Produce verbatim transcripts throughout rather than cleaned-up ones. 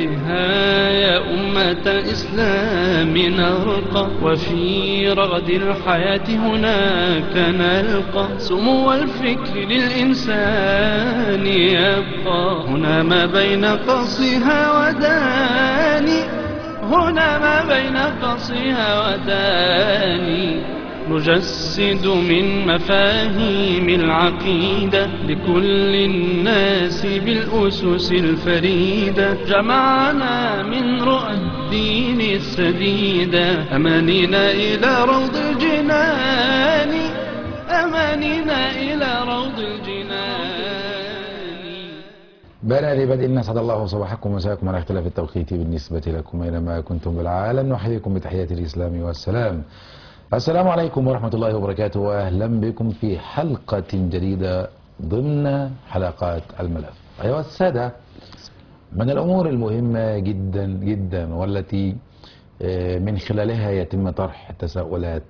بها يا أمة الإسلام نرقى، وفي رغد الحياة هناك نلقى سمو الفكر للإنسان يبقى. هنا ما بين قصها وداني، هنا ما بين قصها وداني، نجسد من مفاهيم العقيدة لكل الناس بالأسس الفريدة. جمعنا من رؤى الدين السديدة، أمانينا إلى روض الجنان، أمانينا إلى روض الجنان. بنا لبدء نسعد الله صباحكم ومساءكم على اختلاف التوقيت بالنسبة لكم أينما كنتم بالعالم. نحييكم بتحية الإسلام والسلام. السلام عليكم ورحمة الله وبركاته، وأهلا بكم في حلقة جديدة ضمن حلقات الملف. أيها السادة، من الأمور المهمة جدا جدا والتي من خلالها يتم طرح التساؤلات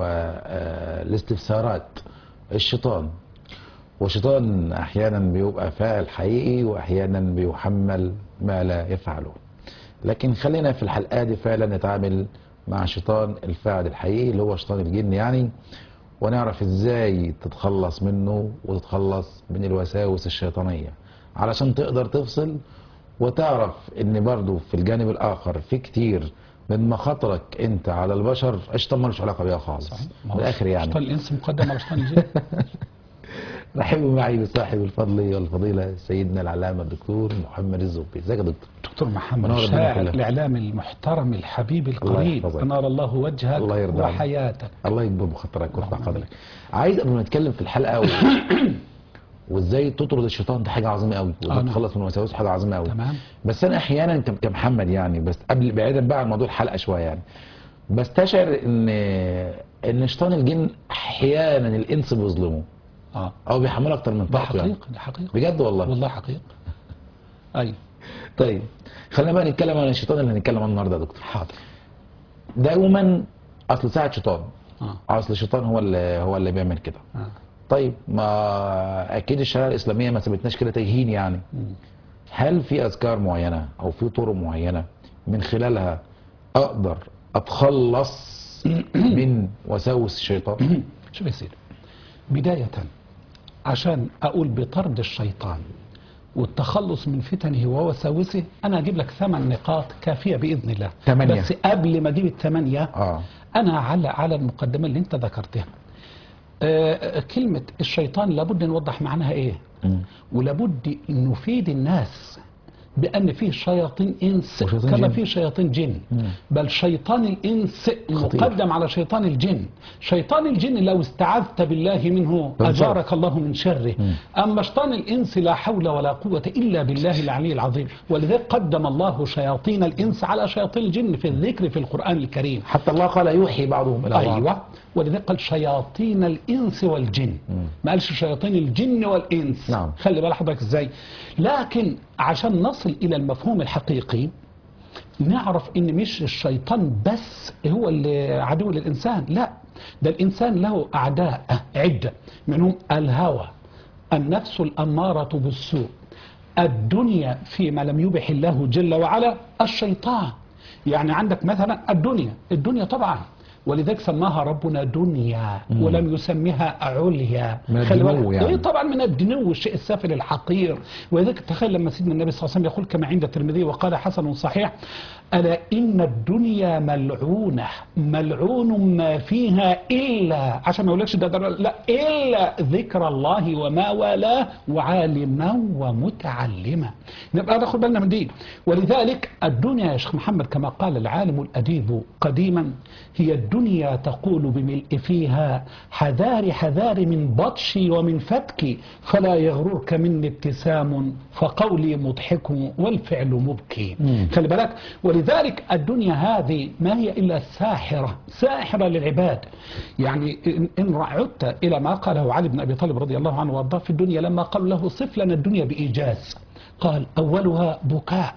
والاستفسارات الشيطان. والشيطان أحيانا بيبقى فاعل حقيقي وأحيانا بيحمل ما لا يفعله، لكن خلينا في الحلقة دي فعلا نتعامل مع شيطان الفاعل الحقيقي اللي هو شيطان الجن يعني، ونعرف ازاي تتخلص منه وتتخلص من الوساوس الشيطانية علشان تقدر تفصل وتعرف ان برضو في الجانب الاخر في كتير من مخاطرك انت على البشر الشيطان مالوش علاقة بيها خالص. من الاخر يعني شيطان الانس مقدم على شيطان الجن. رحبوا معي بصاحب الفضل والفضيلة سيدنا العلامة الدكتور محمد الزغبي. ازيك يا دكتور؟ دكتور محمد الشاعر الاعلامي المحترم الحبيب القريب، انار الله وجهك الله يرضى وحياتك. الله يكبر بخاطرك ويرفع قدرك. عايز قبل ما نتكلم في الحلقة و... وازاي تطرد الشيطان، دي حاجة عظيمة قوي، وازاي تتخلص من وساوسه حاجة عظيمة قوي. تمام. بس انا احيانا كمحمد يعني، بس قبل بعيدا بقى عن موضوع الحلقة شوية يعني، بستشعر ان ان شيطان الجن احيانا الانس بيظلمه اه او بيحمل اكتر من طاقته. ده حقيقة، يعني ده حقيقة بجد والله والله حقيقة. ايوه طيب خلينا بقى نتكلم عن الشيطان اللي هنتكلم عنه النهارده يا دكتور. حاضر. دايما اصل ساعة شيطان اه اصل الشيطان هو اللي هو اللي بيعمل كده. اه طيب ما اكيد الشريعه الاسلاميه ما سابتناش كده تجهين يعني. مم. هل في اذكار معينه او في طرق معينه من خلالها اقدر اتخلص من وساوس الشيطان؟ شوف يا سيدي، بداية عشان اقول بطرد الشيطان والتخلص من فتنه ووساوسه، انا اجيب لك ثمان نقاط كافية باذن الله. ثمانية. بس قبل ما اجيب الثمانية اه انا على على المقدمة اللي انت ذكرتها. آه كلمة الشيطان لابد نوضح معناها ايه، م. ولابد ان نفيد الناس بأن فيه شياطين إنس كما جن. فيه شياطين جن. مم. بل شيطان الإنس خطير. مقدم على شيطان الجن. شيطان الجن لو استعذت بالله منه أجارك الله من شره. مم. أما شيطان الإنس لا حول ولا قوة إلا بالله العلي العظيم، ولذلك قدم الله شياطين الإنس على شياطين الجن في الذكر في القرآن الكريم. حتى الله قال يوحي بعضهم إلى بعض. أيوة، ولذلك قال شياطين الإنس والجن، مم. ما قالش شياطين الجن والإنس. نعم. خلي بالك حضرتك إزاي. لكن عشان نصل إلى المفهوم الحقيقي نعرف إن مش الشيطان بس هو اللي عدو للإنسان، لا، ده الإنسان له أعداء عدة، منهم الهوى، النفس الأمارة بالسوء، الدنيا فيما لم يبح الله جل وعلا، الشيطان. يعني عندك مثلا الدنيا، الدنيا طبعا ولذلك سماها ربنا دنيا ولم يسميها عليا. من الدنو يعني. ايه طبعا من الدنو، الشيء السافل الحقير. ولذلك تخيل لما سيدنا النبي صلى الله عليه وسلم يقول كما عند الترمذي وقال حسن صحيح: ألا إن الدنيا ملعونة ملعون ما فيها إلا، عشان ما يقولكش ده, ده لا، إلا ذكر الله وما والاه وعالما ومتعلما. نبقى ناخد بالنا من دي. ولذلك الدنيا يا شيخ محمد كما قال العالم الأديب قديما: هي الدنيا تقول بملء فيها حذار حذار من بطشي ومن فتكي، فلا يغررك مني ابتسام فقولي مضحك والفعل مبكي. خلي بالك. ولذلك الدنيا هذه ما هي إلا ساحرة، ساحرة للعباد. يعني إن عدت إلى ما قاله علي بن أبي طالب رضي الله عنه وارضاه في الدنيا لما قال له صف لنا الدنيا بإيجاز، قال: أولها بكاء،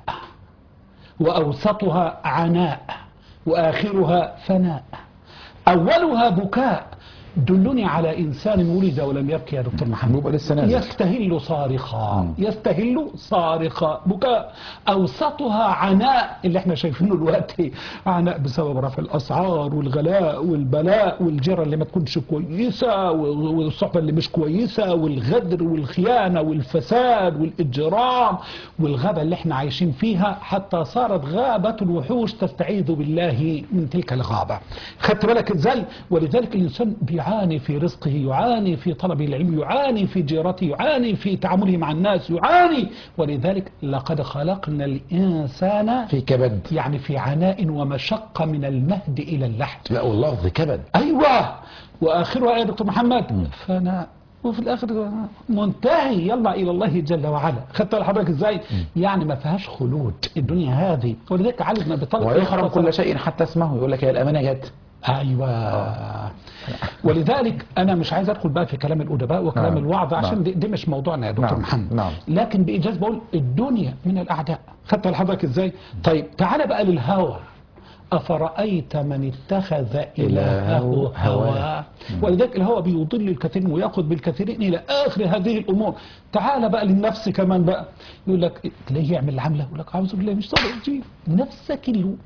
وأوسطها عناء، وآخرها فناء. أولها بكاء، دلوني على إنسان ولد ولم يبكي يا دكتور محمد. يبقى لسه نازل. يستهل صارخا، يستهل صارخا، بكاء أوسطها عناء اللي احنا شايفينه دلوقتي، عناء بسبب رفع الأسعار والغلاء والبلاء والجيرة اللي ما تكونش كويسة والصحبة اللي مش كويسة والغدر والخيانة والفساد والإجرام والغابة اللي احنا عايشين فيها، حتى صارت غابة الوحوش تستعيذ بالله من تلك الغابة. خدت بالك ازاي؟ ولذلك الإنسان بيعاني في رزقه، يعاني في طلب العلم، يعاني في جيرته، يعاني في تعامله مع الناس، يعاني. ولذلك لقد خلقنا الإنسان في كبد، يعني في عناء ومشقة من المهد إلى اللحد. لا واللفظ كبد. أيوة، وآخرها يا دكتور محمد م. فأنا وفي الآخر منتهي، يلا إلى الله جل وعلا. خدت حضرتك إزاي؟ يعني ما فيهاش خلود الدنيا هذه. ولذلك علي بن أبي طالب ويحرم كل شيء حتى اسمه، يقول لك يا الأمانة جت. ايوه آه. ولذلك انا مش عايز ادخل بقى في كلام الادباء وكلام نعم. الوعظ عشان نعم. دي, دي مش موضوعنا يا دكتور نعم. محمد. نعم. لكن بايجاز بقول الدنيا من الاعداء. خدت لحضرتك ازاي؟ طيب تعالى بقى للهوى. أفرأيت من اتخذ إلهه هواه. ولذلك الهوى بيضل الكثيرين ويأخذ بالكثيرين إلى آخر هذه الأمور. تعال بقى للنفس كمان بقى، يقول لك تلاقيه يعمل العملة يقول لك أعوذ بالله مش صادق جيب نفسك اللي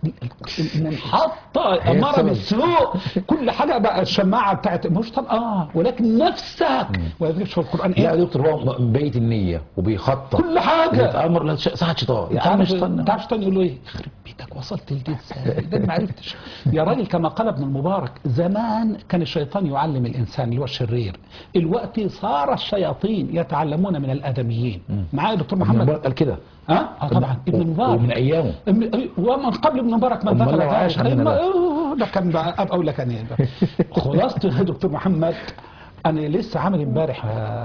منحطة أمارة بالسوء، كل حاجة بقى الشماعة بتاعت مش طب آه ولكن نفسك. ولذلك شوف القرآن إيه؟ لا يا دكتور هو بيت النية وبيخطط كل حاجة بيتأمر ساعة شيطان. يا عم شيطان، تعرف شيطان يقول له إيه؟ يخرب بيتك وصلت لدي ازاي؟ ده ما عرفتش يا راجل. كما قال ابن المبارك زمان كان الشيطان يعلم الانسان اللي هو الشرير، الوقت صار الشياطين يتعلمون من الادميين. معايا يا دكتور محمد؟ قال كده. ها اه طبعا ابن المبارك ومن ايامه ومن قبل ابن المبارك من ذكر ذلك. ده كان بقى اقول لك انا خلاصته يا دكتور محمد. انا لسه عامل امبارح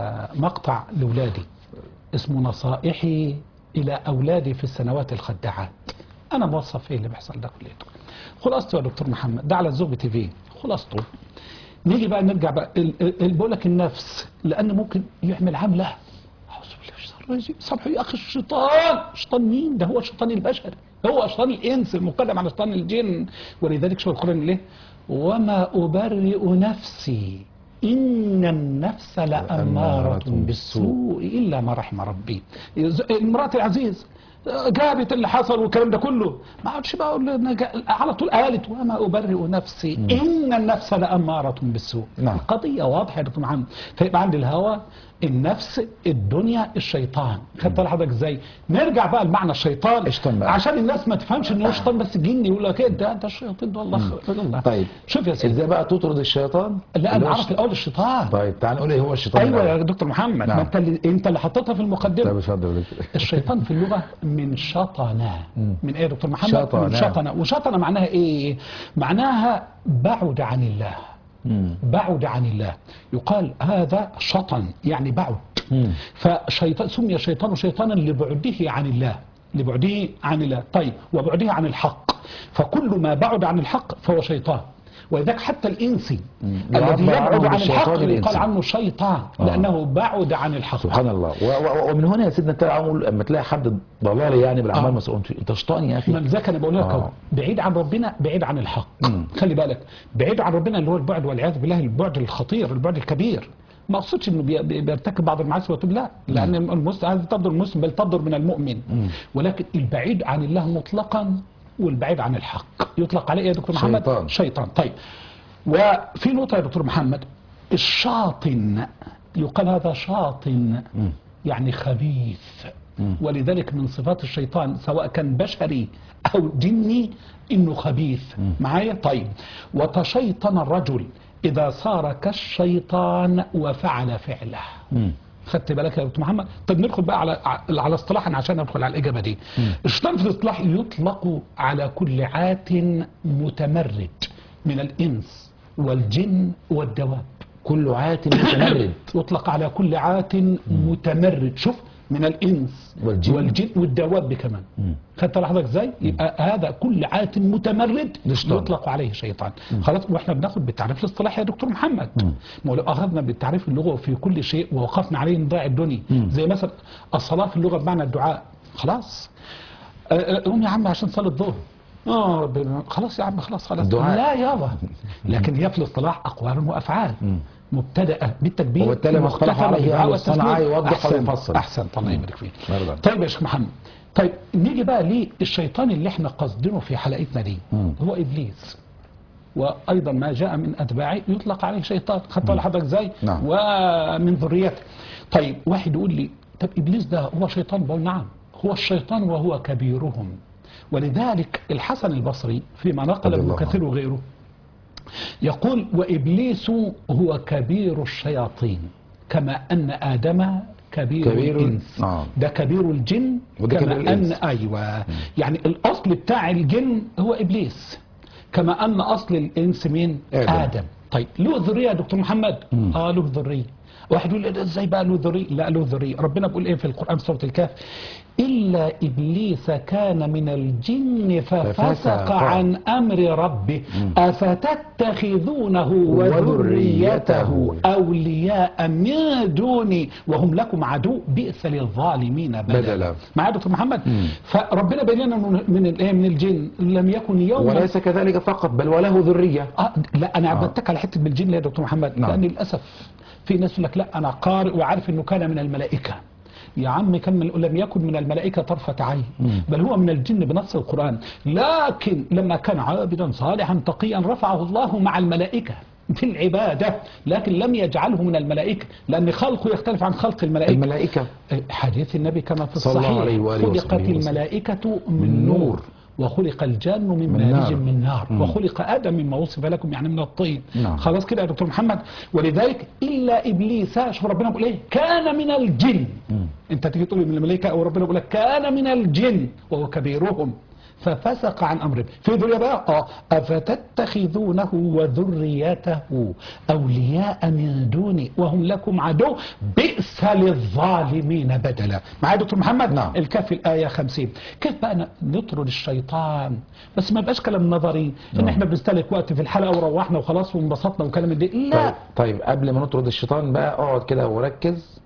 مقطع لاولادي اسمه نصائحي الى اولادي في السنوات الخداعات. انا موصف ايه اللي بيحصل ده كليته. خلاصته يا دكتور محمد ده على الزوج تي في. خلاصته نيجي بقى نرجع بقى بقول لك النفس، لان ممكن يعمل عمله اعوذ بالله صبحوا يا اخي الشيطان. شيطان مين؟ ده هو الشيطان البشري، هو شيطان الانس المقدم على شيطان الجن. ولذلك شو القران ليه؟ وما ابرئ نفسي إن النفس لأمارة بالسوء إلا ما رحم ربي. امرأة العزيز جابت اللي حصل والكلام ده كله، ما عادش بقى اقول على طول قالت وما ابرئ نفسي م. ان النفس لاماره بالسوء. نعم. القضيه واضحه يا دكتور محمد. فيبقى عند الهوى النفس الدنيا الشيطان. خدت حضرتك ازاي؟ نرجع بقى لمعنى الشيطان عشان الناس ما تفهمش ان هو شيطان بس جني يقول لك ايه ده ده الشياطين ده الله الله. طيب شوف يا سيدي ازاي بقى تطرد الشيطان؟ لا انا عارف الاول الشيطان. طيب تعال نقول ايه هو الشيطان. ايوه يا دكتور محمد. نعم. ما انت اللي انت اللي حطيتها في المقدمه. طيب اتفضل. الشيطان في اللغه من شطنه. من ايه يا دكتور محمد؟ شطنة. من شطنه. وشطنه معناها ايه؟ معناها بعد عن الله. مم. بعد عن الله. يقال هذا شطن يعني بعد. مم. فشيطان سمي الشيطان شيطانا لبعده عن الله، لبعده عن الله. طيب وبعده عن الحق، فكل ما بعد عن الحق فهو شيطان. ولذلك حتى الانسي الذي يبعد عن الحق يقال عنه شيطان لانه بعد عن الحق. سبحان الله. ومن هنا يا سيدنا تلاقي لما تلاقي حد ضلالي يعني بالاعمال آه. مسؤول انت شيطان يا اخي. ما ذاك انا بقول لك آه. بعيد عن ربنا بعيد عن الحق. مم. خلي بالك بعيد عن ربنا اللي هو البعد والعياذ بالله، البعد الخطير البعد الكبير. ما اقصدش انه بيرتكب بعض المعاصي ويتوب، لا، لان المسلم هذه تضر المسلم بل تضر من المؤمن. مم. ولكن البعيد عن الله مطلقا والبعيد عن الحق يطلق عليه يا دكتور محمد شيطان. شيطان. طيب وفي نقطة يا دكتور محمد، الشاطن يقال هذا شاطن م. يعني خبيث. م. ولذلك من صفات الشيطان سواء كان بشري أو جني إنه خبيث. م. معايا؟ طيب وتشيطن الرجل إذا صار كالشيطان وفعل فعله. م. خدت بالك يا دكتور محمد؟ طب ندخل بقى على على اصطلاحا عشان ندخل على الاجابه دي. م. الشيطان في الاصطلاح يطلق على كل عات متمرد من الانس والجن والدواب. كل عات متمرد يطلق على كل عات متمرد. شوف من الانس والجن, والجن والدواب كمان. خدت لحظتك ازاي؟ يبقى هذا كل عات متمرد يطلق عليه شيطان. خلاص واحنا بناخد بالتعريف الاصطلاحي يا دكتور محمد. ما لو اخذنا بالتعريف اللغوي في كل شيء ووقفنا عليه نضيع الدنيا. مم. زي مثلا الصلاه في اللغه بمعنى الدعاء. خلاص قوم يا عم عشان صلاه الظهر. اه ب- خلاص يا عم خلاص خلاص الدعاء. لا يابا، لكن هي في الاصطلاح اقوال وافعال مبتدأة بالتكبير وبالتالي ما اصطلح مختتمة عليه بالدعاء أهل والتسليم. الصنعاء يوضح أحسن ويفصل. أحسن الله يبارك فيك. مرحبا. طيب يا شيخ محمد، طيب نيجي بقى للشيطان اللي احنا قصدينه في حلقتنا دي، مم. هو إبليس، وأيضا ما جاء من أتباعه يطلق عليه شيطان، خدت بالك حضرتك إزاي؟ نعم. ومن ذريته. طيب واحد يقول لي طب إبليس ده هو شيطان؟ بقول نعم هو الشيطان وهو كبيرهم. ولذلك الحسن البصري فيما نقل رضي ابن الله كثير عنه. وغيره يقول وإبليس هو كبير الشياطين كما أن آدم كبير, كبير الإنس. نعم. ده كبير الجن وده كما كبير الإنس. أن أيوة يعني الأصل بتاع الجن هو إبليس، كما أن أصل الإنس مين؟ آدم. آدم. طيب له ذرية يا دكتور محمد؟ مم. آه له ذرية. واحد يقول إيه ازاي بقى له ذرية؟ لا له ذرية. ربنا بيقول ايه في القرآن في سورة الكهف؟ إلا إبليس كان من الجن ففسق ففسق. عن أمر ربه أفتتخذونه وذريته أولياء من دوني وهم لكم عدو بئس للظالمين بدلا. بدلا. معايا يا دكتور محمد؟ مم. فربنا بين لنا من من الايه من الجن لم يكن يوما. وليس كذلك فقط بل وله ذرية. آه لا انا آه. عبدتك على حته بالجن ليه يا دكتور محمد؟ نعم. لان للاسف في ناس يقول لك لا انا قارئ وعارف انه كان من الملائكه. يا عم كان من لم يكن من الملائكه طرفه عين، بل هو من الجن بنص القران، لكن لما كان عابدا صالحا تقيا رفعه الله مع الملائكه في العباده، لكن لم يجعله من الملائكه لان خلقه يختلف عن خلق الملائكه. الملائكة حديث النبي كما في صلى الله الصحيح عليه وآله خلقت وصحبه وسلم. الملائكة من من نور نور. وخلق الجن من من مارج نار. من نار مم. وخلق آدم مما وصف لكم يعني من الطين. نعم. خلاص كده يا دكتور محمد. ولذلك إلا إبليس، شوف ربنا بيقول إيه؟ كان من الجن. مم. أنت تيجي تقول من الملائكة أو ربنا بيقول لك كان من الجن وهو كبيرهم ففسق عن أمره. في ذرية بقى اه أفتتخذونه وذريته أولياء من دوني وهم لكم عدو بئس للظالمين بدلا. معايا دكتور محمد؟ نعم. الكهف الآية خمسين. كيف بقى نطرد الشيطان؟ بس ما يبقاش كلام نظري ان نعم. احنا بنستهلك وقت في الحلقة وروحنا وخلاص وانبسطنا وكلام من دي. لا طيب, طيب قبل ما نطرد الشيطان بقى اقعد كده وركز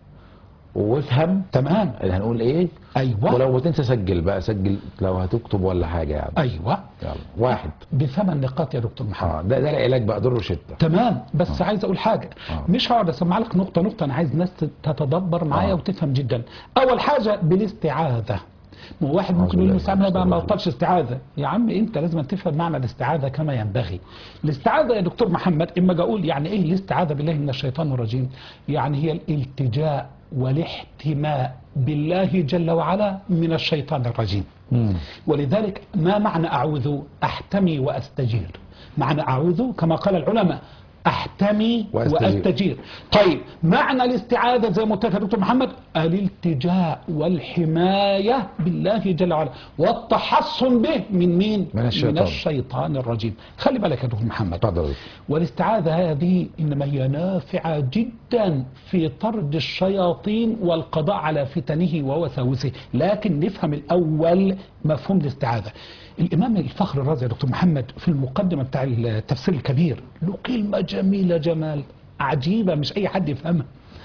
وافهم تمام. اللي هنقول ايه. ايوه ولو بتنسى سجل بقى، سجل لو هتكتب ولا حاجة يعني. ايوه يلا واحد. بثمان نقاط يا دكتور محمد. اه ده ده العلاج بقى، ضر وشدة. تمام. بس آه. عايز اقول حاجه آه. مش هقعد اسمع لك نقطه نقطه، انا عايز ناس تتدبر معايا آه. وتفهم جدا. اول حاجه بالاستعاذه. ما هو واحد أعوذ ممكن يقول بالله مستعمل من بقى ما الشيطان بطلش استعاذه. يا عم انت لازم تفهم معنى الاستعاذه كما ينبغي. الاستعاذه يا دكتور محمد اما اجي اقول يعني ايه الاستعاذه بالله من الشيطان الرجيم؟ يعني هي الالتجاء والاحتماء بالله جل وعلا من الشيطان الرجيم. مم. ولذلك ما معنى أعوذ؟ أحتمي وأستجير. معنى أعوذ كما قال العلماء أحتمي وأستجير. وأستجير. طيب معنى الاستعاذة زي ما قلت لك يا دكتور محمد الالتجاء والحماية بالله جل وعلا والتحصن به من مين؟ من الشيطان. من الشيطان الرجيم. خلي بالك يا دكتور محمد، تفضل. والاستعاذة هذه إنما هي نافعة جدا في طرد الشياطين والقضاء على فتنه ووساوسه. لكن نفهم الأول مفهوم الاستعاذة. الإمام الفخر الرازي يا دكتور محمد في المقدمة بتاع التفسير الكبير له كلمة جميلة جمال عجيبة مش أي حد يفهمها.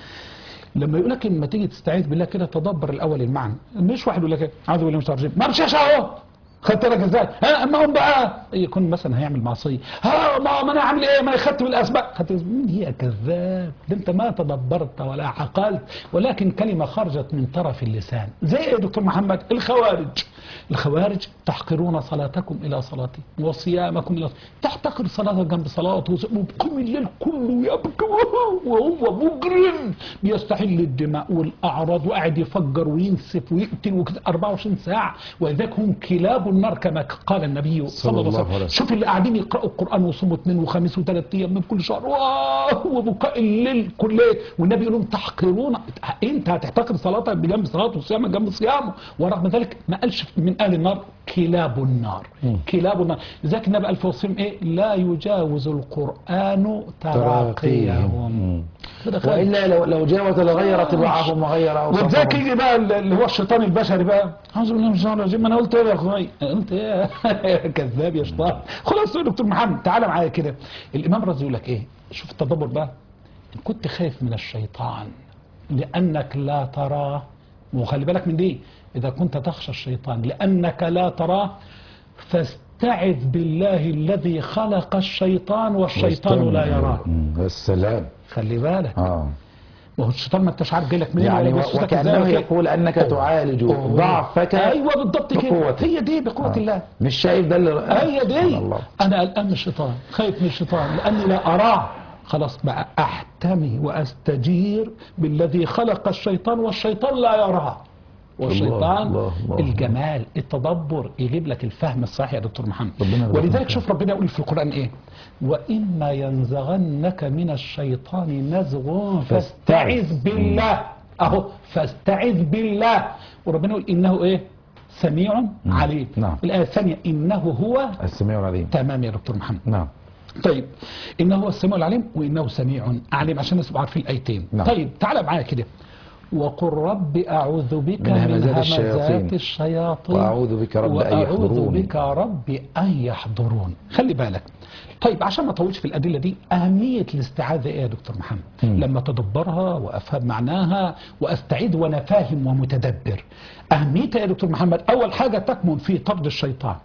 لما يقول لك لما تيجي تستعيذ بالله كده تدبر الأول المعنى. مش واحد يقول لك أعوذ بالله من الشيطان الرجيم ما مشاش أهو خدت لك ازاي؟ ها اما هم بقى يكون مثلا هيعمل معصيه، ها ما ما انا عامل ايه؟ ما انا خدت بالاسباب، خدت مين هي كذاب؟ ده انت ما تدبرت ولا عقلت، ولكن كلمه خرجت من طرف اللسان. زي ايه يا دكتور محمد؟ الخوارج. الخوارج تحقرون صلاتكم الى صلاتي وصيامكم الى صلاتي. تحتقر صلاتك جنب صلاته وبقوم الليل كله يبكي وهو مجرم بيستحل الدماء والاعراض وقاعد يفجر وينسف ويقتل وكده أربعة وعشرين ساعه، ولذلك هم كلاب النار كما قال النبي صلى الله عليه وسلم. شوف اللي قاعدين يقرأوا القرآن ويصوموا اثنين وخميس وثلاث ايام من كل شهر وبكاء الليل كل ليل، والنبي يقول لهم تحقرون. انت هتحتقر صلاتك بجنب صلاته وصيامك جنب صيامه، ورغم ذلك ما قالش من اهل النار كلاب النار. م. كلاب النار. لذلك النبي قال في وصيهم ايه؟ لا يجاوز القرآن تراقيهم. والا لو لو جاوز لغير طباعهم وغير اوصافهم. وذاك يجي بقى اللي هو الشيطان البشري بقى اعوذ بالله من الشيطان الرجيم. انا قلت ايه يا اخوي؟ قلت ايه يا كذاب يا شيطان. خلاص يا دكتور محمد تعالى معايا كده. الامام رازي يقول لك ايه؟ شوف التدبر بقى. ان كنت خايف من الشيطان لانك لا تراه، وخلي بالك من دي، اذا كنت تخشى الشيطان لانك لا تراه فاستعذ بالله الذي خلق الشيطان والشيطان لا يراه. السلام. خلي بالك. اه وهو الشيطان ما انتش عارف جاي لك منين يعني ولا بيسوسك وكأنه ازاي. يقول انك تعالج ضعفك. ايوه بالضبط كده، بقوتك. هي دي بقوه آه. الله. مش شايف ده اللي هي دي. الله. انا قلقان من الشيطان، خايف من الشيطان لاني لا اراه، خلاص بقى احتمي واستجير بالذي خلق الشيطان والشيطان لا يراه. والشيطان الله الله الجمال التدبر يجيب لك الفهم الصحيح يا دكتور محمد. ربنا ولذلك شوف ربنا يقول في القرآن ايه، وإما ينزغنك من الشيطان نزغ فاستعذ بالله. اهو فاستعذ بالله. وربنا يقول انه ايه سميع عليم. نعم. الآية الثانية انه هو السميع العليم. تمام يا دكتور محمد. نعم. طيب انه هو السميع العليم وانه سميع عليم عشان الناس عارفين الايتين. نعم. طيب تعالى معايا كده، وقل رب أعوذ بك من من همزات همزات الشياطين. الشياطين وأعوذ بك رب أن وأعوذ يحضرون. بك رب أن يحضرون. خلي بالك. طيب عشان ما اطولش في الأدلة دي، أهمية الاستعاذة إيه يا دكتور محمد؟ مم. لما تدبرها وأفهم معناها وأستعيد وأنا فاهم ومتدبر. أهميتها يا دكتور محمد، أول حاجة تكمن في طرد الشيطان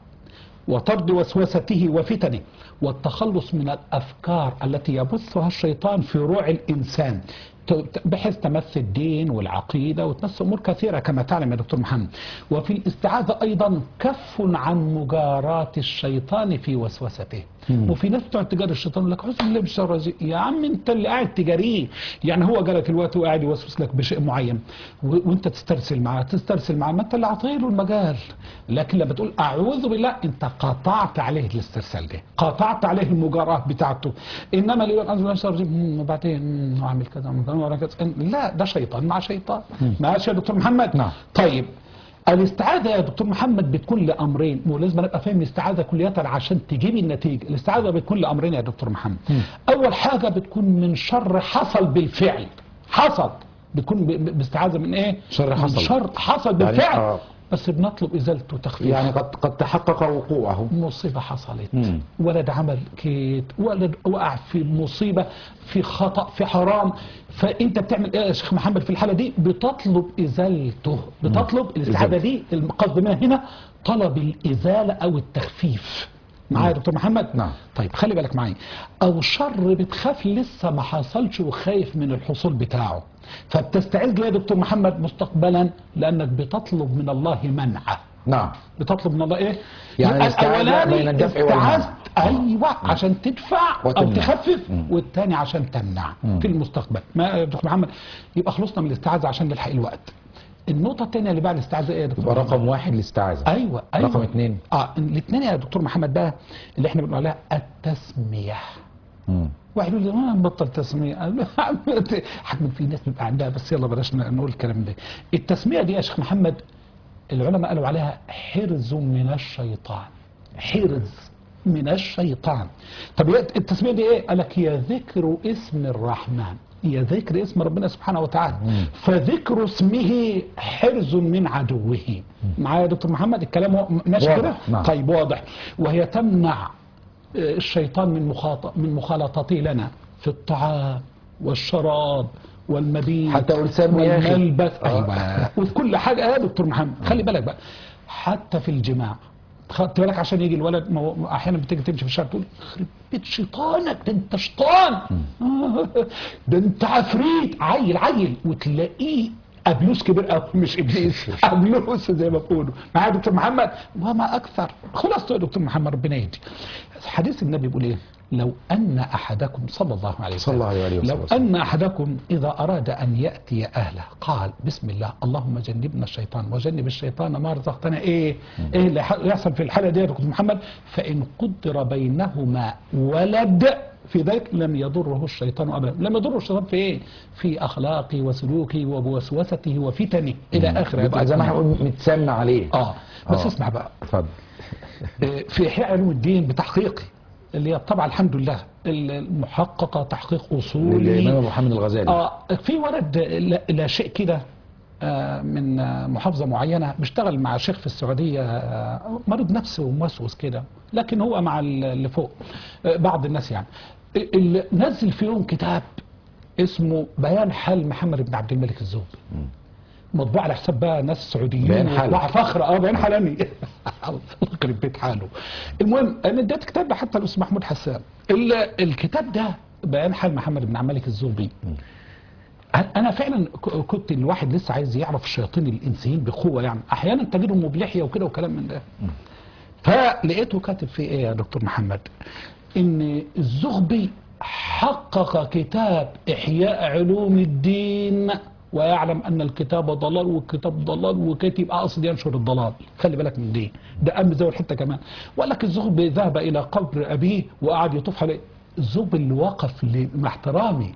وطرد وسوسته وفتنه والتخلص من الأفكار التي يبثها الشيطان في روع الإنسان بحيث تمس الدين والعقيدة وتمس أمور كثيرة كما تعلم يا دكتور محمد. وفي الاستعاذة أيضا كف عن مجاراة الشيطان في وسوسته. مم. وفي ناس بتقعد تجاري الشيطان يقول لك عوذ بالله من الشيطان الرجيم. يا عم انت اللي قاعد تجاريه، يعني هو جالك الوقت وقاعد يوسوس لك بشيء معين و- وانت تسترسل معاه تسترسل معاه، ما انت اللي عطيله المجال. لكن لما تقول اعوذ بالله انت قطعت عليه الاسترسال ده، قطعت عليه المجاراه بتاعته. انما اللي يقول اعوذ بالله من الشيطان الرجيم مم، وبعدين مم، واعمل كذا واعمل كذا واعمل كذا، لا ده شيطان مع شيطان. ماشي يا دكتور محمد؟ نعم. طيب الاستعاذة يا دكتور محمد بتكون لأمرين، ولازم نبقى فاهم الاستعاذة كلية عشان تجيب النتيجة. الاستعاذة بتكون لأمرين يا دكتور محمد. مم. أول حاجة بتكون من شر حصل بالفعل، حصل بتكون ب- ب- باستعاذة من إيه؟ شر من حصل. شر حصل يعني بالفعل. آه. بس بنطلب إزالته وتخفيف. يعني قد قد تحقق وقوعه. مصيبة حصلت، مم. ولد عمل كيد، ولد وقع في مصيبة، في خطأ، في حرام، فأنت بتعمل إيه يا شيخ محمد في الحالة دي؟ بتطلب إزالته، بتطلب الاستعاذة دي القصد منها هنا طلب الإزالة أو التخفيف. معايا يا دكتور محمد؟ نعم. طيب خلي بالك معايا، أو شر بتخاف لسه ما حصلش وخايف من الحصول بتاعه، فبتستعيذ ليه يا دكتور محمد مستقبلا؟ لأنك بتطلب من الله منعه. نعم. بتطلب من الله ايه؟ يعني يبقى الاستعاذة الأولاني بين الدفع والمنع. استعاذت ايوه عشان تدفع او وتمنع. تخفف، مم. والثاني عشان تمنع مم. في المستقبل. ما يا دكتور محمد؟ يبقى خلصنا من الاستعاذة عشان نلحق الوقت. النقطة الثانية اللي بعد الاستعاذة ايه يا دكتور يبقى محمد؟ رقم واحد الاستعاذة. ايوه ايوه رقم اثنين. اه الاثنين يا دكتور محمد بقى اللي احنا بنقول عليها التسمية. مم. واحد يقول لي ما نبطل تسمية، حكم في ناس بيبقى عندها، بس يلا بلاش نقول الكلام ده. التسمية دي يا شيخ محمد العلماء قالوا عليها حرز من الشيطان، حرز من الشيطان. طب هي التسمية دي ايه؟ قال لك يا ذكر اسم الرحمن، يا ذكر اسم ربنا سبحانه وتعالى، فذكر اسمه حرز من عدوه. معايا يا دكتور محمد الكلام هو- ماشي واضح. كده؟ نعم. طيب واضح. وهي تمنع الشيطان من مخاط... من مخالطته لنا في الطعام والشراب والمبيت حتى ولسان يا أخي. والملبس. آه. ايوه وفي كل حاجه يا دكتور محمد. خلي بالك بقى حتى في الجماع، خدت بالك عشان يجي الولد، ما هو احيانا بتيجي تمشي في الشارع تقول يخرب بيت شيطانك ده انت شيطان ده انت عفريت، عيل عيل، وتلاقيه ابلوس كبير قوي مش ابليس، ابلوس زي ما بيقولوا. معايا يا دكتور محمد؟ وما اكثر. خلاص يا دكتور محمد ربنا يهدي. حديث النبي بيقول ايه؟ لو ان احدكم صلى الله عليه وسلم صلى الله عليه وسلم. لو ان احدكم اذا اراد ان ياتي اهله قال بسم الله اللهم جنبنا الشيطان وجنب الشيطان ما رزقتنا. ايه ايه اللي يحصل في الحاله دي يا دكتور محمد؟ فان قدر بينهما ولد في ذلك لم يضره الشيطان ابدا. لم يضره الشيطان في ايه؟ في اخلاقه وسلوكه ووسوسته وفتنه الى اخره. يبقى زي ما احنا بنقول متسمى عليه. اه بس آه. اسمع بقى، اتفضل. في احياء علوم الدين بتحقيقي اللي هي طبعا الحمد لله المحققه تحقيق اصولي للامام ابو حامد الغزالي. اه في ولد لا, لا شيء كده آه من آه محافظه معينه بيشتغل مع شيخ في السعوديه آه مريض نفسي وموسوس كده، لكن هو مع اللي فوق آه بعض الناس يعني. اللي نزل في يوم كتاب اسمه بيان حال محمد بن عبد الملك الزوبي. مطبوع على حساب بقى ناس سعوديين بيان حلب. وطباعة فخر اه بيان حلمي الله يخرب بيت حاله. المهم انا اديت كتاب حتى الاستاذ محمود حسان. ال- الكتاب ده بيان حال محمد بن عبد الملك الزغبي. انا فعلا ك- كنت الواحد لسه عايز يعرف الشياطين الانسيين بقوه، يعني احيانا تجدهم بلحيه وكده وكلام من ده. فلقيته كاتب فيه ايه يا دكتور محمد؟ ان الزغبي حقق كتاب احياء علوم الدين ويعلم ان الكتاب ضلال والكتاب ضلال وكاتب اقصد ينشر الضلال. خلي بالك من دي، ده قام زي الحته كمان. وقال لك الزغبي ذهب الى قبر ابيه وقعد يطوف عليه. الزغبي اللي وقف ل- مع احترامي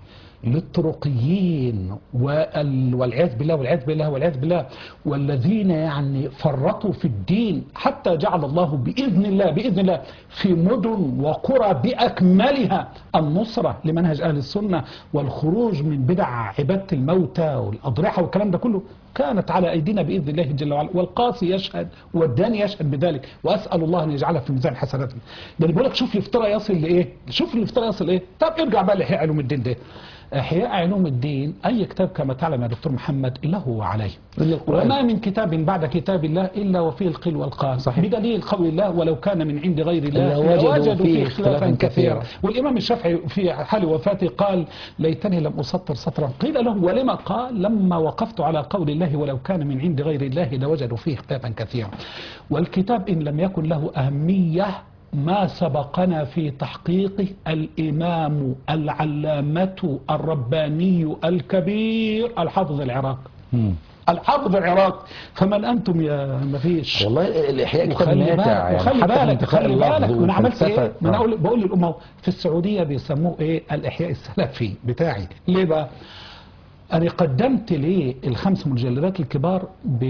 للطرقيين وال- والعياذ بالله والعياذ بالله والعياذ بالله والذين يعني فرطوا في الدين، حتى جعل الله باذن الله باذن الله في مدن وقرى باكملها النصره لمنهج اهل السنه والخروج من بدع عباده الموتى والاضرحه والكلام ده كله كانت على ايدينا باذن الله جل وعلا، والقاصي يشهد والداني يشهد بذلك، واسال الله ان يجعلها في ميزان حسناتنا. ده اللي بقول لك شوف الافتراء يصل لايه؟ شوف الافتراء يصل ايه؟ طب ارجع بقى لاحياء علوم الدين ده. احياء علوم الدين اي كتاب كما تعلم يا دكتور محمد له وعليه، إلا القرآن. وما من كتاب بعد كتاب الله الا وفيه القيل والقال، صحيح. بدليل قول الله ولو كان من عند غير الله إلا وجدوا لوجدوا فيه فيه اختلافا اختلافا كثيرا. كثيرا. والامام الشافعي في حال وفاته قال ليتني لم اسطر سطرا. قيل له ولما؟ قال لما وقفت على قول الله ولو كان من عند غير الله لوجدوا فيه اختلافا كثيرا. والكتاب ان لم يكن له اهميه ما سبقنا في تحقيقه الإمام العلامة الرباني الكبير الحافظ العراق. مم. الحافظ العراق. فمن أنتم يا مفيش؟ والله الإحياء كتاب وخلي ماتع بالك يعني وخلي حتى في بالك انتقاء وخلي اللفظ بالك وانا عملت والفلسفة. ايه؟ ما انا آه. اقول بقول للامه في السعوديه بيسموه ايه؟ الاحياء السلفي بتاعي. ليه بقى؟ أنا قدمت ليه الخمس مجلدات الكبار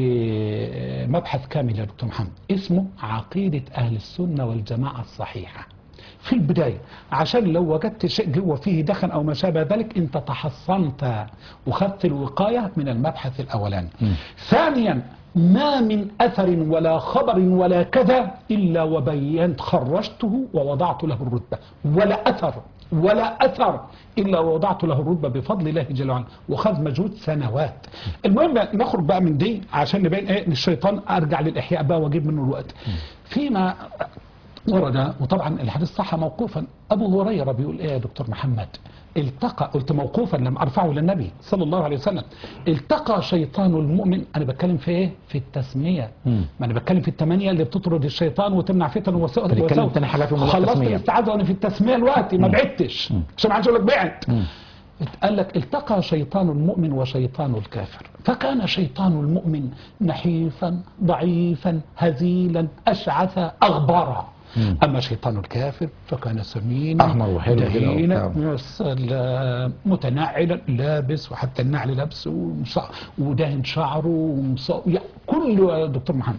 بمبحث كامل يا دكتور محمد اسمه عقيدة أهل السنة والجماعة الصحيحة. في البداية عشان لو وجدت شيء جوه فيه دخن أو ما شابه ذلك أنت تحصنت وخدت الوقاية من المبحث الأولاني. ثانيا ما من أثر ولا خبر ولا كذا إلا وبينت خرجته ووضعت له الرتبة، ولا أثر ولا أثر إلا ووضعت له الرتبة بفضل الله جل وعلا، وخذ مجهود سنوات. المهم نخرج بقى من دي عشان نبين ايه للشيطان. ارجع للإحياء بقى واجيب منه الوقت. فيما ورد وطبعا الحديث صح موقوفا، أبو هريرة بيقول ايه يا دكتور محمد؟ التقى، قلت موقوفا لم ارفعه للنبي صلى الله عليه وسلم، التقى شيطان المؤمن. انا بتكلم في ايه؟ في التسميه. مم. ما انا بتكلم في الثمانيه اللي بتطرد الشيطان وتمنع فتن وسوء. بنتكلم تاني حاجات من خلصت التسمية. الاستعاذه وانا في التسميه دلوقتي ما بعدتش عشان ما حدش يقول لك بعد. مم. قال لك التقى شيطان المؤمن وشيطان الكافر، فكان شيطان المؤمن نحيفا ضعيفا هزيلا اشعث اغبارا. مم. اما شيطان الكافر فكان سمينا أحمر وحلو كده دهينا وبتاع. مس- متنعلا لابس وحتى النعل لابسه ومص- ودهن شعره ومص- يعني كله يا دكتور محمد.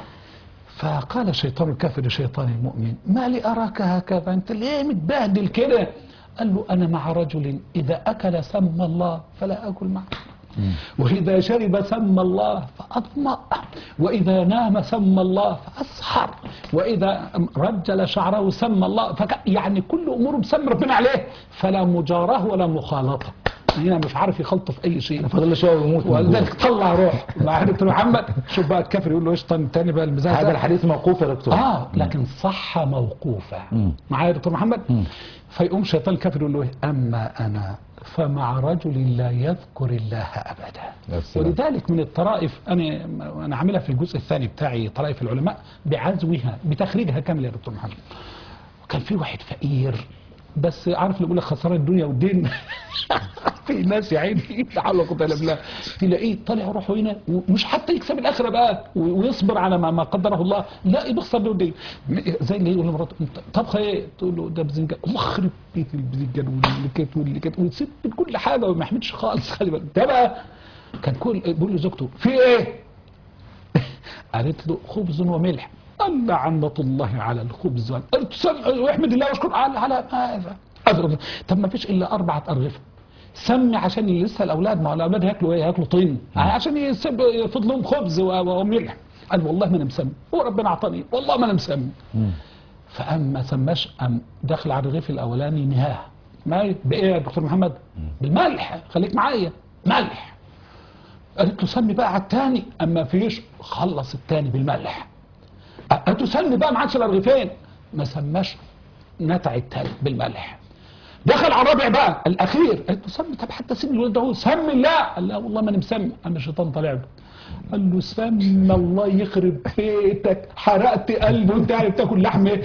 فقال شيطان الكافر لشيطان المؤمن ما لي أراك هكذا؟ أنت ليه متبهدل كده؟ قال له أنا مع رجل إذا أكل سمى الله فلا أكل معه، وإذا شرب سمى الله فأظمأ، وإذا نام سمى الله فأسحر، وإذا رجل شعره سمى الله فك... يعني كل أمور مسمى ربنا عليه، فلا مجاراه ولا مخالطة. هنا مش عارف يخلطه في أي شيء. فضل شوية ويموت من جوه. ولذلك طلع روح مع دكتور محمد. شوف بقى الكافر يقول له ايش تاني بقى المزاج هذا الحديث موقوف يا دكتور. اه لكن صح موقوفة. مم. معايا يا دكتور محمد؟ مم. فيقوم شيطان الكافر يقول له إيه؟ اما انا فمع رجل لا يذكر الله ابدا. يا سلام. ولذلك من الطرائف انا انا عاملها في الجزء الثاني بتاعي طرائف العلماء بعزوها بتخريجها كامل يا دكتور محمد. وكان في واحد فقير بس عارف اللي بيقول لك خسران الدنيا والدين. في ناس يا عيني لا حول ولا قوه الا بالله تلاقيه طالع روحه هنا ومش حتى يكسب الاخره بقى ويصبر على ما ما قدره الله، لا يبخسر له الدين. زي اللي يقول لمراته انت طبخه ايه؟ تقول له ده باذنجان، الله يخرب بيت الباذنجان واللي كانت واللي كانت ويسيب كل حاجه وما يحمدش خالص. خلي بالك ده بقى كان كل بيقول لزوجته في ايه؟ قالت له خبز وملح. قال لعنة الله على الخبز ويحمد الله ويشكر على على هذا. طب ما فيش الا اربعه ارغفه، سمي عشان لسه الاولاد، ما هو الاولاد هياكلوا ايه؟ هياكلوا طين عشان يسب يفضل لهم خبز وملح. قال والله ما انا مسمي، هو ربنا اعطاني والله ما انا مسمي. فاما سماش ام دخل على الرغيف الاولاني نهاه ما بايه يا دكتور محمد؟ بالملح. خليك معايا ملح. قالت له سمي بقى على التاني، اما فيش خلص التاني بالملح. قالت له سمي بقى ما عادش الا رغيفين، ما سماش، نتع التالت بالملح. دخل على الرابع بقى الاخير، قالت له سمي، طب حتى سيب الولد اهو، سمي. لا قال لا والله ما انا مسمي. اما الشيطان طلع له قال له سمي الله يخرب بيتك، حرقت قلبه وانت قاعد بتاكل لحمه.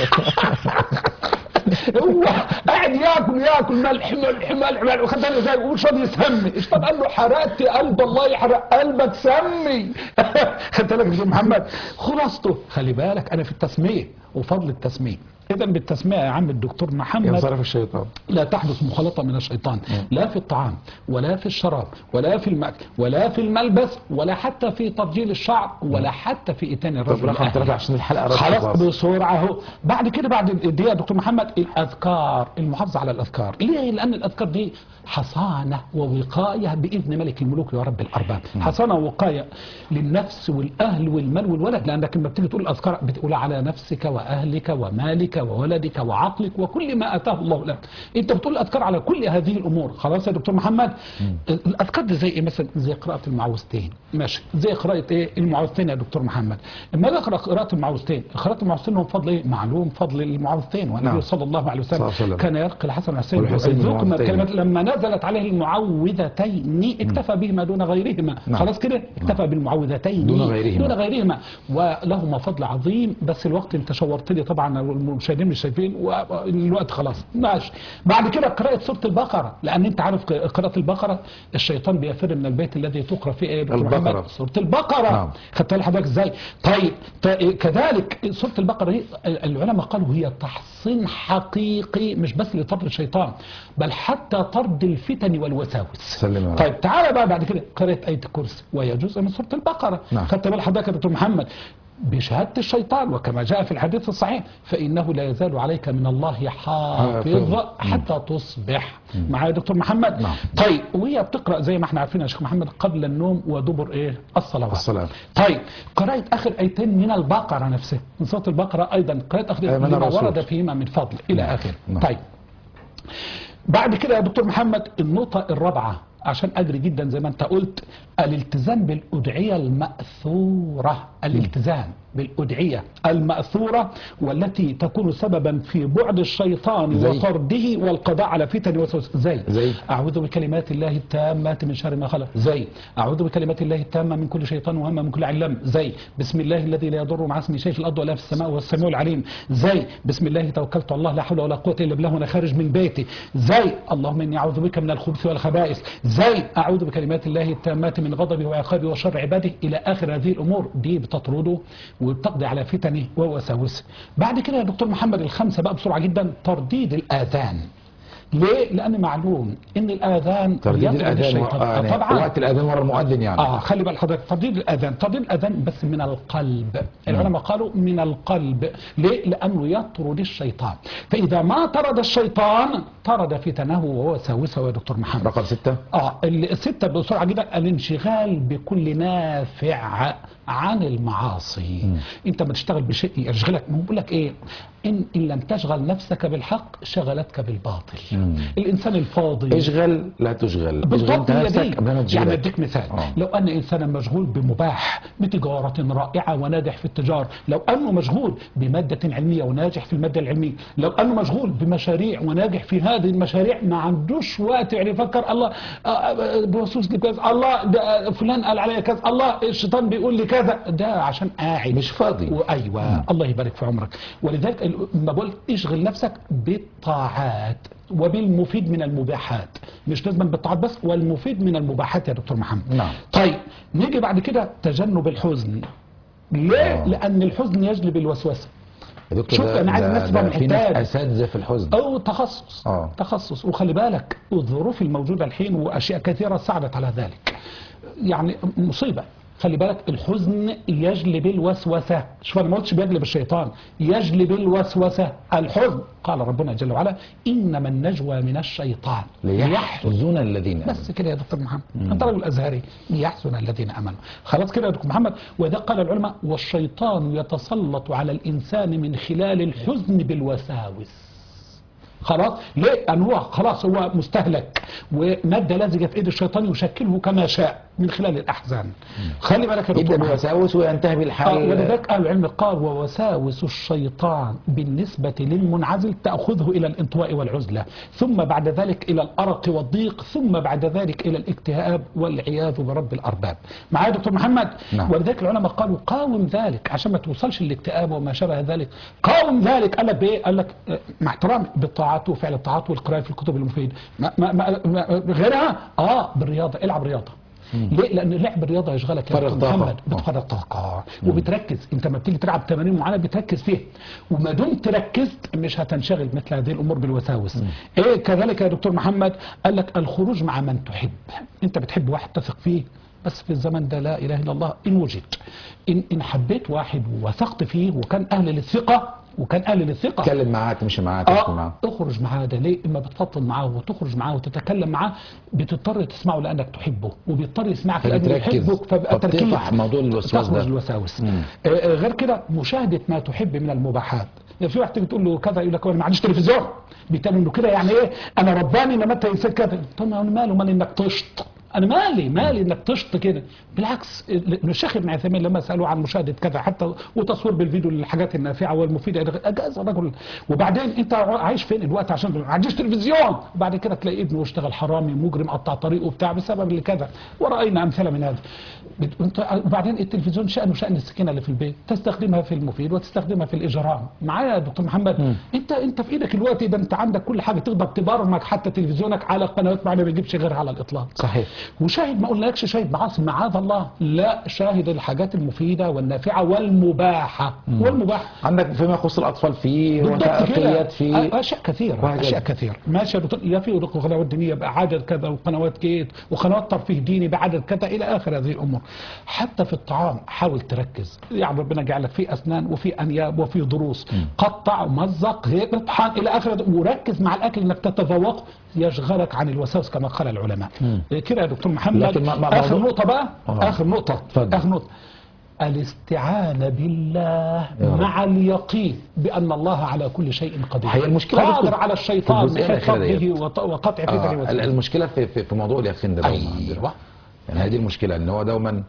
هو قاعد ياكل ياكل ملح ملح ملح ملح، وخد بالك ازاي ومش راضي يسمي. الشيطان قال له حرقت قلب الله يحرق قلبك، سمي. خدت بالك يا شيخ محمد؟ خلاصته خلي بالك انا في التسميه وفضل التسميه. اذا بالتسميه يا عم الدكتور محمد ينصرف الشيطان، لا تحدث مخالطه من الشيطان، لا في الطعام ولا في الشراب ولا في المأكل ولا في الملبس ولا حتى في ترجيل الشعر ولا حتى في اتان الرجل. طب رقم ثلاثة عشان الحلقه خلاص بسرعه اهو. بعد كده بعد الدقيقه يا دكتور محمد الاذكار، المحافظه على الاذكار. ليه؟ لان الاذكار دي حصانه ووقايه باذن ملك الملوك يا رب الارباب. حصانه ووقايه للنفس والاهل والمال والولد، لانك لما بتيجي تقول الاذكار بتقول على نفسك واهلك ومالك وولدك وعقلك وكل ما اتاه الله لك. انت بتقول الاذكار على كل هذه الامور. خلاص يا دكتور محمد؟ مم. الاذكار دي زي ايه مثلا؟ زي قراءه المعوذتين، ماشي، زي قراءه ايه؟ المعوذتين يا دكتور محمد. اما اقرا قراءه المعوذتين، قراءه المعوذتين لهم فضل ايه؟ معلوم فضل المعوذتين، والنبي نعم. صلى الله عليه وسلم صلى كان يلقي الحسن والحسين يعوذكم الكلمات. لما نزلت عليه المعوذتين اكتفى بهما دون غيرهما. نعم. خلاص كده اكتفى نعم. بالمعوذتين دون غيرهما دون غيرهما ولهما فضل عظيم. بس الوقت انت شورت لي طبعا، المشاهدين مش شايفين والوقت خلاص ماشي. بعد كده قراءة سورة البقرة، لأن أنت عارف قراءة البقرة الشيطان بيفر من البيت الذي تقرأ فيه إيه؟ البقرة، سورة البقرة. نعم. خدت بالك حضرتك إزاي؟ طيب كذلك سورة البقرة دي العلماء قالوا هي تحصين حقيقي مش بس لطرد الشيطان بل حتى طرد الفتن والوساوس. سلم. طيب تعالى بقى بعد كده قراءة آية الكرسي وهي جزء من سورة البقرة. نعم. خدت بالك حضرتك يا دكتور محمد؟ بشهادة الشيطان وكما جاء في الحديث الصحيح فإنه لا يزال عليك من الله حافظ حتى تصبح. معايا يا دكتور محمد؟ نعم. طيب وهي بتقرأ زي ما احنا عارفين يا شيخ محمد قبل النوم ودبر ايه؟ الصلوات. الصلاة. طيب قراءة آخر آيتين من البقرة نفسها، من سورة البقرة أيضا قراءة آخر لما ورد فيهما من فضل إلى نعم. آخر. نعم. طيب بعد كده يا دكتور محمد النقطة الرابعة عشان أجري جدا زي ما أنت قلت، الالتزام بالأدعية المأثورة. الالتزام بالأدعية المأثورة والتي تكون سببا في بعد الشيطان وطرده والقضاء على فتن وسوس. زي, زي أعوذ بكلمات الله التامات من شر ما خلق. زي أعوذ بكلمات الله التامة من كل شيطان وهم من كل علم. زي بسم الله الذي لا يضر مع اسمه شيء في الأرض ولا في السماء والسميع العليم. زي بسم الله توكلت على الله لا حول ولا قوة إلا بالله وأنا خارج من بيتي. زي اللهم إني أعوذ بك من الخبث والخبائث. زي أعوذ بكلمات الله التامات من غضبه وعقابه وشر عباده إلى آخر هذه الأمور. دي بتطرده وبتقضي على فتنه ووساوسه. بعد كده يا دكتور محمد الخمسة بقى بسرعة جدا، ترديد الآذان. ليه؟ لأن معلوم إن الآذان ترديد الآذان و... آه طبعا وقت الآذان ورا المؤذن يعني. اه خلي بالك حضرتك ترديد الآذان، ترديد الآذان بس من القلب. العلماء قالوا من القلب. ليه؟ لأنه يطرد الشيطان، فإذا ما طرد الشيطان طرد فتنه ووساوسه يا دكتور محمد. رقم ستة. اه الستة بسرعة جدا، الانشغال بكل نافع عن المعاصي. مم. انت ما تشتغل بشيء يشغلك، ما هو بيقول لك ايه؟ إن, إن لم تشغل نفسك بالحق شغلتك بالباطل. مم. الإنسان الفاضي اشغل لا تشغل، بالضبط هي دي. يعني أديك مثال، أوه. لو أن إنسانا مشغول بمباح بتجارة رائعة وناجح في التجارة، لو أنه مشغول بمادة علمية وناجح في المادة العلمية، لو أنه مشغول بمشاريع وناجح في هذه المشاريع ما عندوش وقت يعني يفكر الله بوسوس لي كذا، الله ده فلان قال عليا كذا، الله الشيطان بيقول لي كذا، ده عشان قاعد مش فاضي. وأيوة مم. الله يبارك في عمرك. ولذلك ما بقول اشغل نفسك بالطاعات وبالمفيد من المباحات، مش لازم بالطاعات بس، والمفيد من المباحات يا دكتور محمد. نعم. طيب نيجي بعد كده تجنب الحزن. ليه؟ أوه. لأن الحزن يجلب الوسوسة. شوف انا عايز الناس تبقى محتاجه اساتذه في الحزن او تخصص. أوه. تخصص. وخلي بالك الظروف الموجوده الحين واشياء كثيره ساعدت على ذلك، يعني مصيبه. خلي بالك الحزن يجلب الوسوسة. شوف انا ما قلتش بيجلب الشيطان، يجلب الوسوسة. الحزن قال ربنا جل وعلا انما النجوى من الشيطان ليحزن الذين امنوا. بس كده يا دكتور محمد، انت راجل ازهري، ليحزن الذين امنوا. خلاص كده يا دكتور محمد. وده قال العلماء والشيطان يتسلط على الانسان من خلال الحزن بالوساوس. خلاص ليه؟ ان هو خلاص هو مستهلك وماده لزجه في ايد الشيطان يشكله كما شاء من خلال الاحزان. خلي بالك يا دكتور يبدا محمد. بوساوس وينتهي آه، بالحل. ولذلك اهل العلم قال ووساوس الشيطان بالنسبه للمنعزل تاخذه الى الانطواء والعزله، ثم بعد ذلك الى الارق والضيق، ثم بعد ذلك الى الاكتئاب والعياذ برب الارباب. معايا يا دكتور محمد؟ نعم. ولذلك العلماء قالوا قاوم ذلك عشان ما توصلش للاكتئاب وما شابه ذلك. قاوم ذلك قال لك بايه؟ قال لك آه، مع احترامي بالطاعات وفعل الطاعات والقراءه في الكتب المفيده. ما ما ما ما غيرها اه بالرياضه، العب رياضه. ليه؟ لان لعب الرياضه يشغلك يا فرغ دكتور طاقة. محمد، بتفرغ طاقه وبتركز. انت لما بتيجي تلعب تمارين معينه بتركز فيها، وما دمت ركزت مش هتنشغل مثل هذه الامور بالوساوس. ايه كذلك يا دكتور محمد قال لك الخروج مع من تحب. انت بتحب واحد تثق فيه، بس في الزمن ده لا اله الا الله ان وجد. ان ان حبيت واحد ووثقت فيه وكان اهل للثقه وكان اهل للثقه اتكلم معاه تمشي معاه تحكي اه معاه. اخرج معاه. ده ليه؟ اما بتفضل معاه وتخرج معاه وتتكلم معاه بتضطر تسمعه لانك تحبه، وبيضطر يسمعك لانه فبتركز. يحبك، فبقى تركيز فبتقطع موضوع الوسواس تخرج ده. الوساوس. مم. آه، آه، غير كده مشاهده ما تحب من المباحات. يعني في واحد تيجي تقول له كذا يقول لك انا ما عنديش تلفزيون، بالتالي انه كده يعني ايه؟ انا رباني انما انت انسان كذا. طب انا ماله مال انك طشت؟ انا مالي مالي انك طشت كده؟ بالعكس الشيخ ابن عثيمين لما سالوه عن مشاهده كذا حتى وتصوير بالفيديو للحاجات النافعه والمفيده اجاز الرجل. وبعدين انت عايش فين الوقت عشان ما عنديش تلفزيون؟ وبعد كده تلاقي ابنه اشتغل حرامي مجرم قطع طريقه وبتاع بسبب اللي كذا، وراينا امثله من هذا. انت وبعدين التلفزيون شانه شان السكينه اللي في البيت، تستخدمها في المفيد وتستخدمها في الاجرام. معايا يا دكتور محمد؟ مم. انت انت في ايدك الوقت ده، انت عندك كل حاجه تقدر تبرمج حتى تلفزيونك على قنوات معينه ما بيجيبش غيرها على الاطلاق. صحيح. وشاهد ما قلناكش شاهد معاصي معاذ الله، لا شاهد الحاجات المفيدة والنافعة والمباحة. مم. والمباحة عندك فيما يخص الاطفال فيه بالضبط كده. وثائقيات فيه اشياء كثيره وهكذا. اشياء كثيره ماشي يا دكتور. يا في قنوات دينيه بعدد كذا وقنوات كيت وقنوات ترفيه ديني بعدد كذا الى اخر هذه الامور. حتى في الطعام حاول تركز، يعني ربنا جعل لك في اسنان وفي انياب وفي ضروس، قطع ومزق هيك اطحن الى اخر، وركز مع الاكل انك تتذوق يشغلك عن الوساوس كما قال العلماء. كده يا دكتور محمد. لكن ما- ما- اخر موضوع- نقطه بقى آه. اخر نقطه اتفضل. اخر نقطه الاستعانة بالله يا رب. مع اليقين بأن الله على كل شيء قدير. هي المشكلة قادر بتكون على في الشيطان الجزئية الأخيرة بحفظه ديت. وط- وقطع آه فتنه وسوسه. المشكله في في في موضوع اليقين ده دوما أيوة. عندنا. يعني هذه المشكله ان هو دوما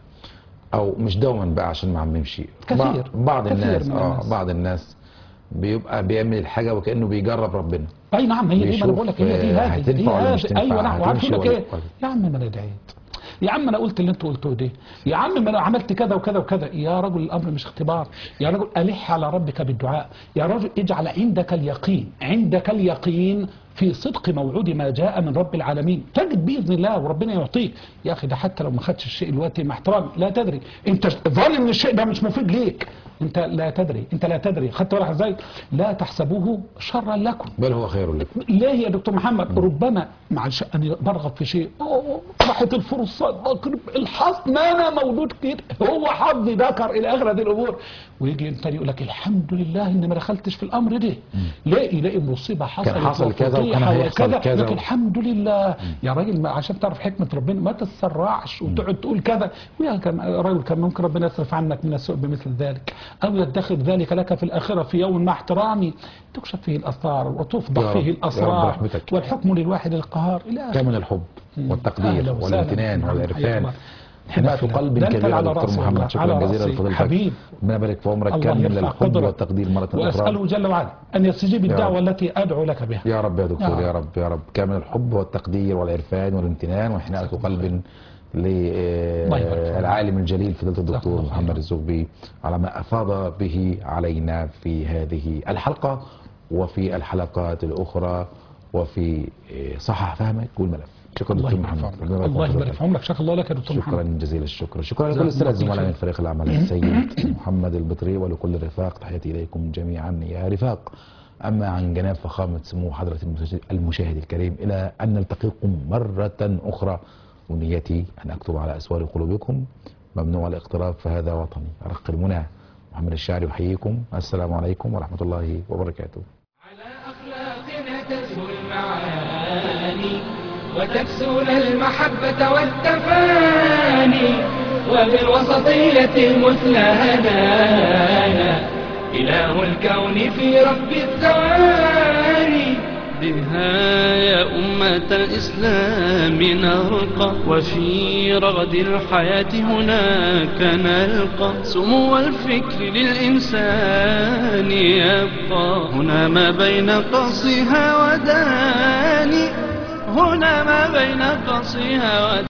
او مش دوما بقى عشان ما عممش كثير. بعض- بعض كثير الناس من اه الناس. بعض الناس بيبقى بيعمل الحاجه وكانه بيجرب ربنا. اي نعم هي دي ما بيشوف، انا بقول لك هي دي آه، هذه دي هتنفع ولا مش هذه. تنفع، ايوه نعم. وعارف هتمشي يقول لك ولا- ايه؟ ولا- يا عم ما انا دعيت، يا عم انا قلت اللي انت قلته ده، يا عم ما انا عملت كذا وكذا وكذا. يا رجل الامر مش اختبار، يا رجل الح على ربك بالدعاء، يا رجل اجعل عندك اليقين، عندك اليقين في صدق موعود ما جاء من رب العالمين، تجد باذن الله وربنا يعطيك. يا اخي ده حتى لو ما خدتش الشيء دلوقتي مع احترامي لا تدري، انت ظالم ان الشيء ده مش مفيد ليك، انت لا تدري، انت لا تدري. خدت بالك ازاي؟ لا تحسبوه شرا لكم، بل هو خير لكم. ليه يا دكتور محمد؟ ربما معلش أنا برغب في شيء، أوه، راحت الفرصة بقرب الحظ ما أنا مولود كده، هو حظي ذكر إلى آخر هذه الأمور، ويجي الثاني يقول لك الحمد لله إني ما دخلتش في الأمر ده، ليه؟ يلاقي مصيبة حصلت كان حصل كذا وكان وفضيحة هيحصل وكذا، كذا لكن و- الحمد لله يا راجل ما عشان تعرف حكمة ربنا ما تتسرعش وتقعد تقول كذا، ويا كان راجل كان ممكن ربنا يصرف عنك من السوء بمثل ذلك، أو يدخر ذلك لك في الآخرة في يوم مع احترامي تكشف فيه الأسرار يا وتفضح رب- فيه يا رب الأسرار برحمتك. والحكم للواحد القهار إلى آخره. كامل الحب والتقدير أهلا وسهلا. والامتنان نعم، والعرفان. حياك الله. حناءة حبيبي. قلب ده أنت كبيرة على دكتور رأسي محمد، والله، شكرا على جزيلا رأسي. لفضيلتك. حبيب. ربنا يبارك في عمرك، الله كمل يرفع الحب قدرك. والتقدير مرة وأسأله أخرى. جل وعلا أن يستجيب يا الدعوة رب. التي أدعو لك بها. يا رب يا دكتور، يا يا رب يا رب كامل الحب والتقدير والعرفان والامتنان وحناءة قلب الله يبارك فيك. للعالم الجليل فضيلة الدكتور الله محمد خير. الزغبي على ما أفاض به علينا في هذه الحلقة وفي الحلقات الأخرى وفي صحح فهمك والملف. شكرا الله دكتور يبارك في محمد. عمرك. ربنا يبارك الله في يبارك حضرتك. في عمرك. شكرا الله لك يا دكتور شكرا محمد. جزيل الشكر. شكرا جزاكم لكل السادة الله الزملاء خير. من فريق العمل السيد محمد البطري ولكل الرفاق، تحياتي إليكم جميعا يا رفاق. أما عن جناب فخامة سمو حضرة المشاهد الكريم إلى أن نلتقيكم مرة أخرى، ونيتي أن أكتب على أسوار قلوبكم ممنوع الاقتراب فهذا وطني. أرق المنى محمد الشاعري يحييكم. السلام عليكم ورحمة الله وبركاته. على أخلاقنا تزهو المعاني وتكسون المحبة والتفاني وبالوسطية المثلى هدانا إله الكون في رب الثواني بها يا أمة الإسلام نرقى، وفي رغد الحياة هناك نلقى سمو الفكر للإنسان يبقى. هنا ما بين قصها وداني، هنا ما بين قصها وداني.